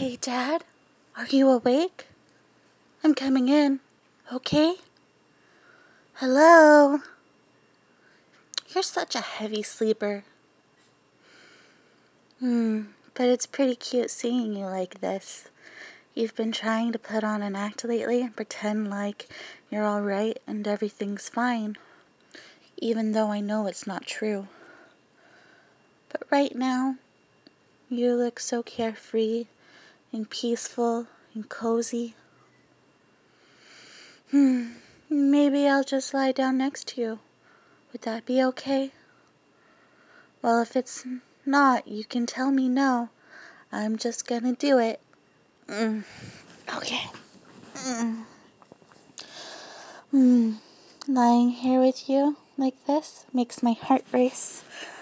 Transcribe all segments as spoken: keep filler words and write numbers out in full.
Hey, Dad, are you awake? I'm coming in, okay? Hello? You're such a heavy sleeper. Hmm, but it's pretty cute seeing you like this. You've been trying to put on an act lately and pretend like you're alright and everything's fine, even though I know it's not true. But right now, you look so carefree and peaceful and cozy. Hmm, maybe I'll just lie down next to you. Would that be okay? Well, if it's not, you can tell me no. I'm just gonna do it. Mm. Okay. Mm. Mm. Lying here with you like this makes my heart race.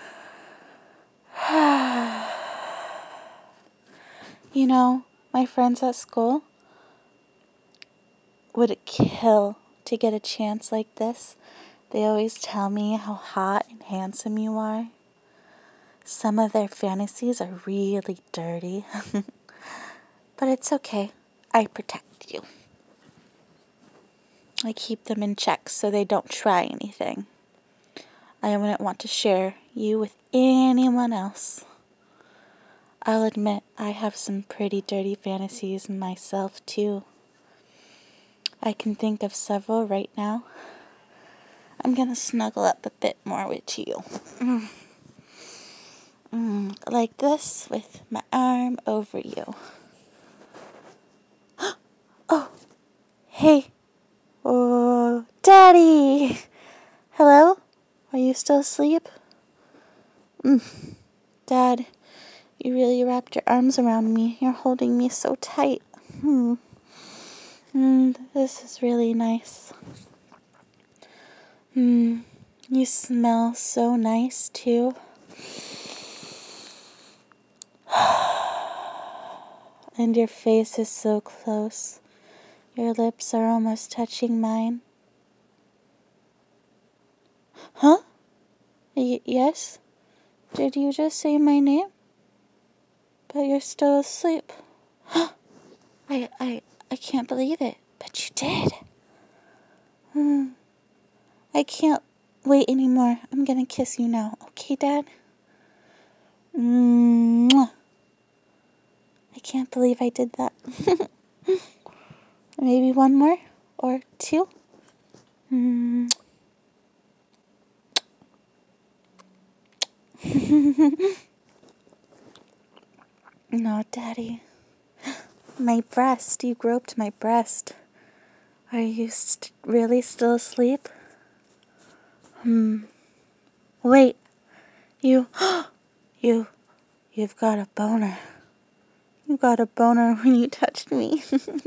You know, my friends at school would kill to get a chance like this. They always tell me how hot and handsome you are. Some of their fantasies are really dirty. But it's okay. I protect you. I keep them in check so they don't try anything. I wouldn't want to share you with anyone else. I'll admit I have some pretty dirty fantasies myself too. I can think of several right now. I'm gonna snuggle up a bit more with you. Mm. Mm, like this, with my arm over you. Oh, hey. Oh, Daddy! Hello? Are you still asleep? Mm. Dad, you really wrapped your arms around me. You're holding me so tight. Hmm. Mm, this is really nice. Hmm. You smell so nice, too. And your face is so close. Your lips are almost touching mine. Huh? Y- yes? Did you just say my name? But you're still asleep. I, I, I can't believe it. But you did. Hmm. I can't wait anymore. I'm gonna kiss you now. Okay, Dad? Mwah. I can't believe I did that. Maybe one more or two. Mm. No, Daddy. My breast. You groped my breast. Are you st- really still asleep? Hmm. Wait. You. you. You've got a boner. You got a boner when you touched me.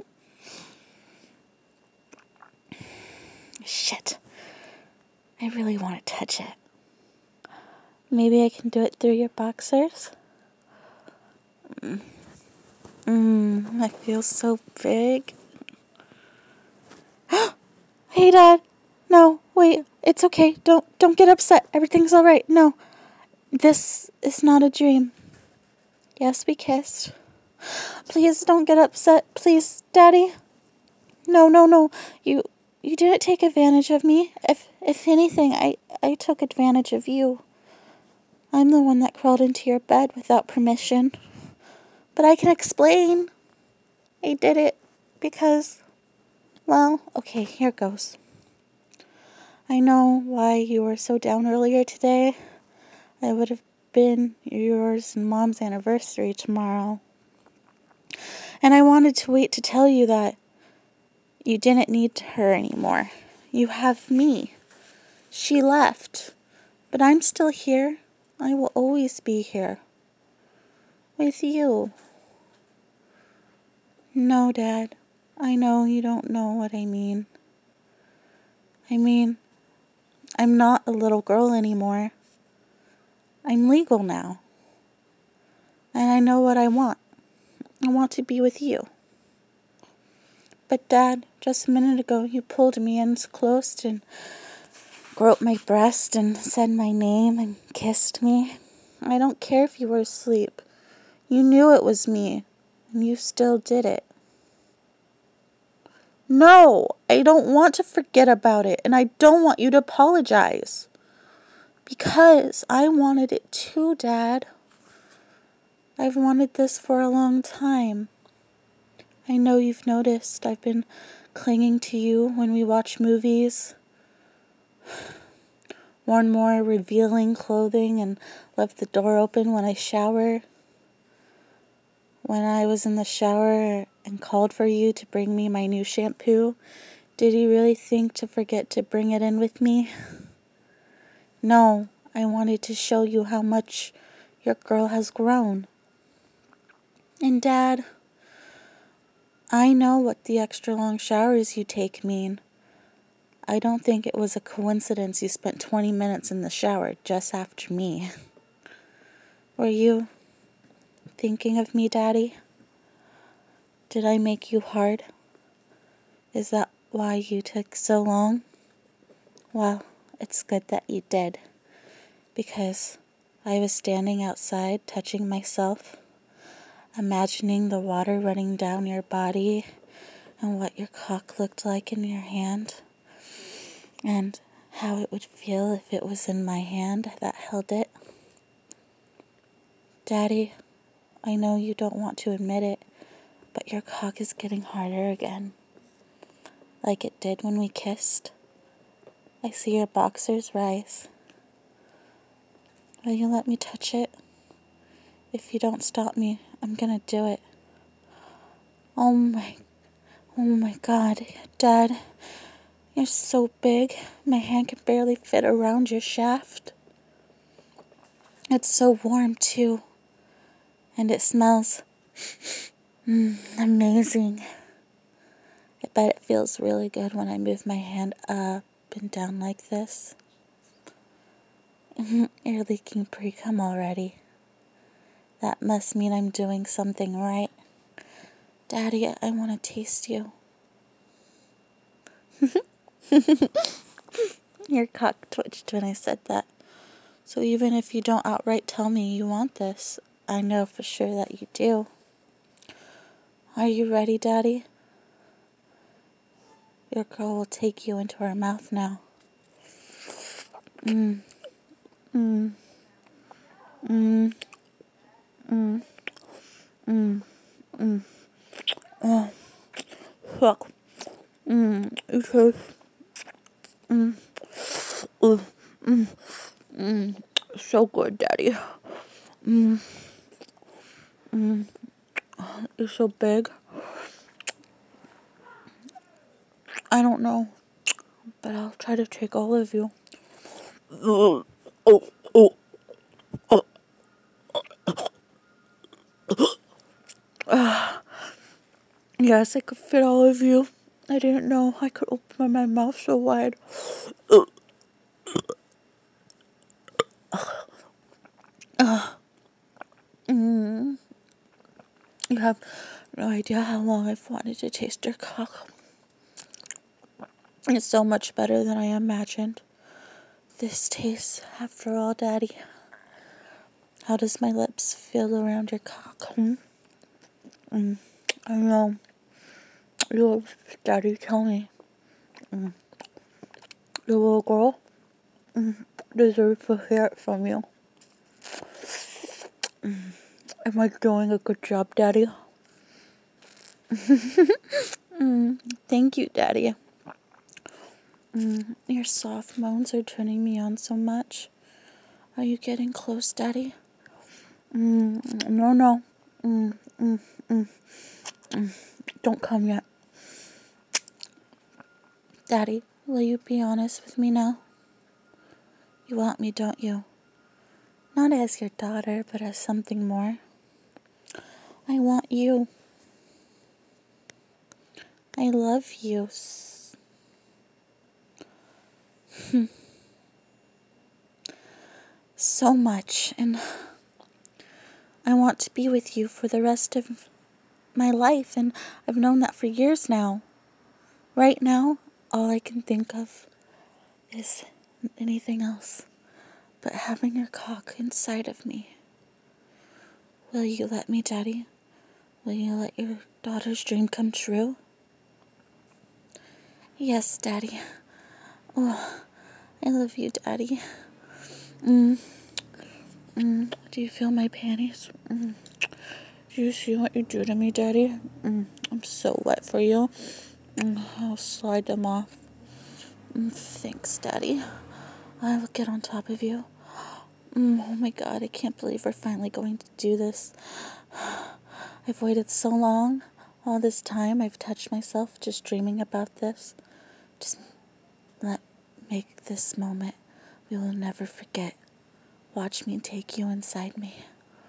Shit. I really want to touch it. Maybe I can do it through your boxers? Mmm. Mmm. I feel so big. Hey, Dad. No, wait. It's okay. Don't don't get upset. Everything's all right. No. This is not a dream. Yes, we kissed. Please don't get upset. Please, Daddy. No, no, no. You you didn't take advantage of me. If if anything, I I took advantage of you. I'm the one that crawled into your bed without permission. But I can explain. I did it because, well, okay, here goes. I know why you were so down earlier today. It would have been yours and Mom's anniversary tomorrow. And I wanted to wait to tell you that you didn't need her anymore. You have me. She left. But I'm still here. I will always be here. With you. No, Dad. I know you don't know what I mean. I mean, I'm not a little girl anymore. I'm legal now. And I know what I want. I want to be with you. But Dad, just a minute ago, you pulled me in close and groped my breast and said my name and kissed me. I don't care if you were asleep. You knew it was me. and you still did it. No, I don't want to forget about it, and I don't want you to apologize. Because I wanted it too, Dad. I've wanted this for a long time. I know you've noticed I've been clinging to you when we watch movies. Worn more revealing clothing and left the door open when I shower. When I was in the shower and called for you to bring me my new shampoo, did you really think to forget to bring it in with me? No, I wanted to show you how much your girl has grown. And Dad, I know what the extra long showers you take mean. I don't think it was a coincidence you spent twenty minutes in the shower just after me. Were you thinking of me, Daddy? Did I make you hard? Is that why you took so long? Well, it's good that you did, because I was standing outside touching myself, imagining the water running down your body and what your cock looked like in your hand, and how it would feel if it was in my hand that held it. Daddy, I know you don't want to admit it, but your cock is getting harder again, like it did when we kissed. I see your boxers rise. Will you let me touch it? If you don't stop me, I'm gonna do it. Oh my, oh my God, Dad, you're so big. My hand can barely fit around your shaft. It's so warm too, and it smells mm, amazing. I bet it feels really good when I move my hand up and down like this. You're leaking pre-cum already. That must mean I'm doing something right. Daddy, I want to taste you. Your cock twitched when I said that. So even if you don't outright tell me you want this, I know for sure that you do. Are you ready, Daddy? Your girl will take you into her mouth now. Mmm. Mmm. Mmm. Mmm. Mmm. Mmm. Oh. Fuck. Mmm. It tastes. Mmm. Ooh. Mmm. Mmm. So good, Daddy. Mmm. Mmm. You're so big. I don't know, but I'll try to take all of you. Oh, oh, oh, oh. Uh, yes, I could fit all of you. I didn't know I could open my mouth so wide. Uh, uh, mm. You have no idea how long I've wanted to taste your cock. It's so much better than I imagined. This tastes, after all, Daddy. How does my lips feel around your cock? Hmm? Mm. I know. You, Daddy, tell me. Mm. The little girl mm, deserves to hear it from you. Mm. Am I doing a good job, Daddy? mm. Thank you, Daddy. Mm. Your soft moans are turning me on so much. Are you getting close, Daddy? Mm. No, no. Mm. Mm. Mm. Mm. Don't come yet. Daddy, will you be honest with me now? You want me, don't you? Not as your daughter, but as something more. I want you. I love you. So much, and I want to be with you for the rest of my life, and I've known that for years now. Right now, all I can think of is anything else but having your cock inside of me. Will you let me, Daddy? Will you let your daughter's dream come true? Yes, Daddy. Oh, I love you, Daddy. Mm. Mm. Do you feel my panties? Mm. Do you see what you do to me, Daddy? Mm. I'm so wet for you. Mm. I'll slide them off. Mm. Thanks, Daddy. I will get on top of you. Mm. Oh my God, I can't believe we're finally going to do this. I've waited so long. All this time I've touched myself just dreaming about this. Just let make this moment we will never forget. Watch me take you inside me.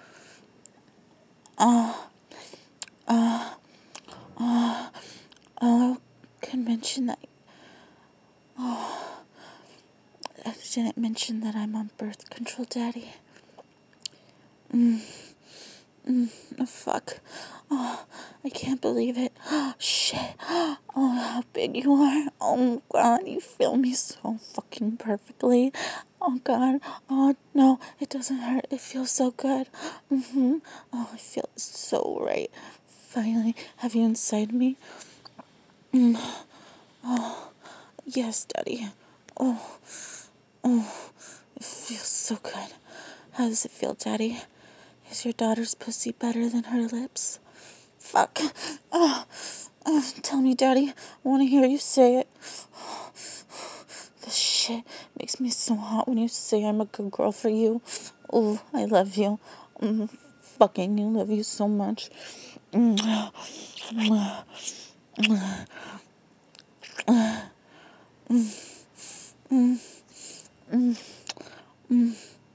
Oh, oh, oh, oh, I could mention that. Oh, I didn't mention that I'm on birth control, Daddy. Mm. Mm, oh, fuck. Oh, I can't believe it. Oh, shit. Oh, how big you are. Oh, God, you feel me so fucking perfectly. Oh, God. Oh, no, it doesn't hurt. It feels so good. Mm-hmm. Oh, I feel so right. Finally, have you inside me? Mm. Oh, yes, Daddy. Oh, oh, it feels so good. How does it feel, Daddy? Is your daughter's pussy better than her lips? Fuck. Oh, oh, tell me, Daddy. I want to hear you say it. Oh, this shit makes me so hot when you say I'm a good girl for you. Oh, I love you. Mm, fucking you, love you so much. Mm, mm, mm, mm, mm, mm,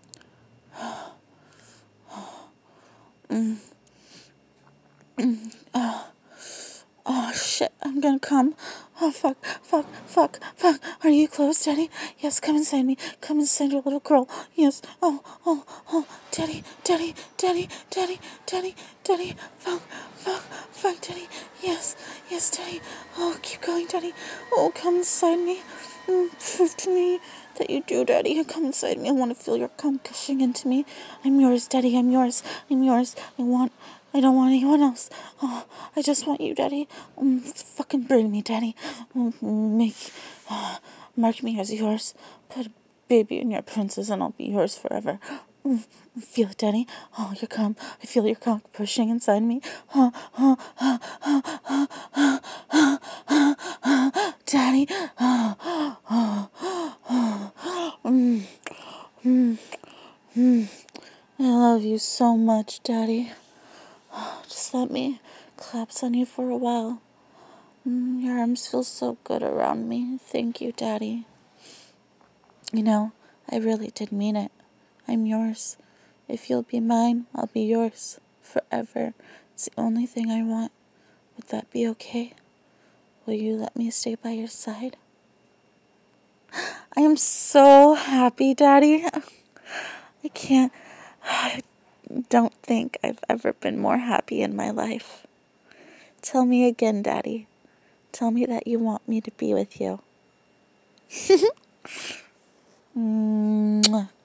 mm, mm. Oh. Oh, shit, I'm gonna come. Oh, fuck, fuck, fuck, fuck. Are you close, Daddy? Yes, come inside me. Come inside your little girl. Yes. Oh, oh, oh. Daddy, Daddy, Daddy, Daddy, Daddy, Daddy. Fuck, fuck, fuck, Daddy. Yes, yes, Daddy. Oh, keep going, Daddy. Oh, come inside me. Mm, prove to me that you do, Daddy. Come inside me. I want to feel your cum gushing into me. I'm yours, Daddy. I'm yours. I'm yours. I want... I don't want anyone else. Oh, I just want you, Daddy. Um, fucking bring me, Daddy. Um, make, uh, mark me as yours. Put a baby in your princess, and I'll be yours forever. Um, feel it, Daddy. Oh, your cum. I feel your cock pushing inside me. Oh, oh, oh, oh, oh, oh, oh, oh, oh, Daddy. Oh, oh, oh, oh. Mm, mm, mm. I love you so much, Daddy. Just let me collapse on you for a while. Mm, your arms feel so good around me. Thank you, Daddy. You know, I really did mean it. I'm yours. If you'll be mine, I'll be yours. Forever. It's the only thing I want. Would that be okay? Will you let me stay by your side? I am so happy, Daddy. I can't... I don't think I've ever been more happy in my life. Tell me again, Daddy. Tell me that you want me to be with you. Mwah.